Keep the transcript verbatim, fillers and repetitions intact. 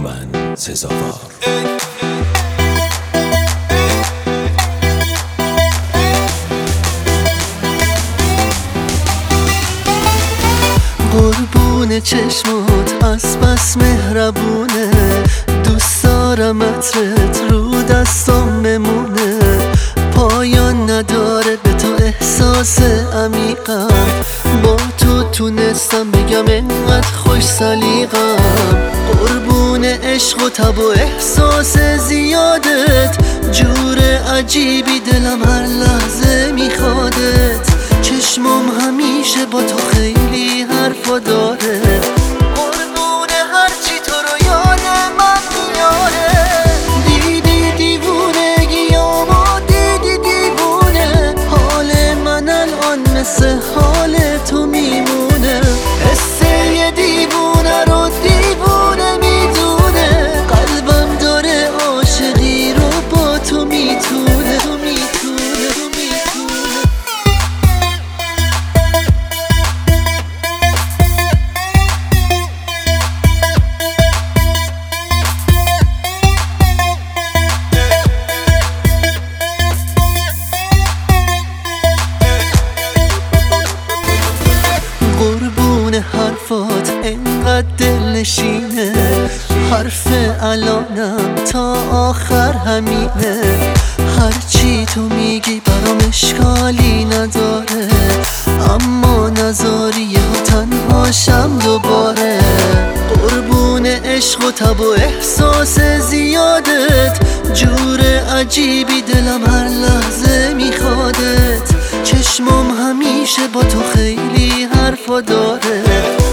من سزاوار. قربون چشمات از بس مهربونه، دوست دارم عطرت رو دستام بمونه. پایان نداره به تو احساس عمیقم، با تو تونستم بگم انقدر خوش سلیقم. قربون عشق و تب و احساس زیادت، جور عجیبی دلم هر لحظه میخوادت. چشمم همیشه با تو خیلی حرفا داره، قربون هرچی تو رو یاد من میاره. دیدی دیوونگیامو، دیدی دیوونه، حال من الان مثل حال تو میمونه. قصه یه دیوونه رو دیوونه میدونه، قلبم داره عاشقی رو با تو میتونه. تو میتونه تو میتونه قربون حرفات انقدر دلنشینه، حرف الانم تا آخر همینه. هرچی تو میگی برام اشکالی نداره، اما نذاری ها تنهاشم دوباره. قربون عشق و تب و احساس زیادت، جور عجیبی دلم هر لحظه میخوادت. چشمم همیشه با تو خیلی حرفا داره،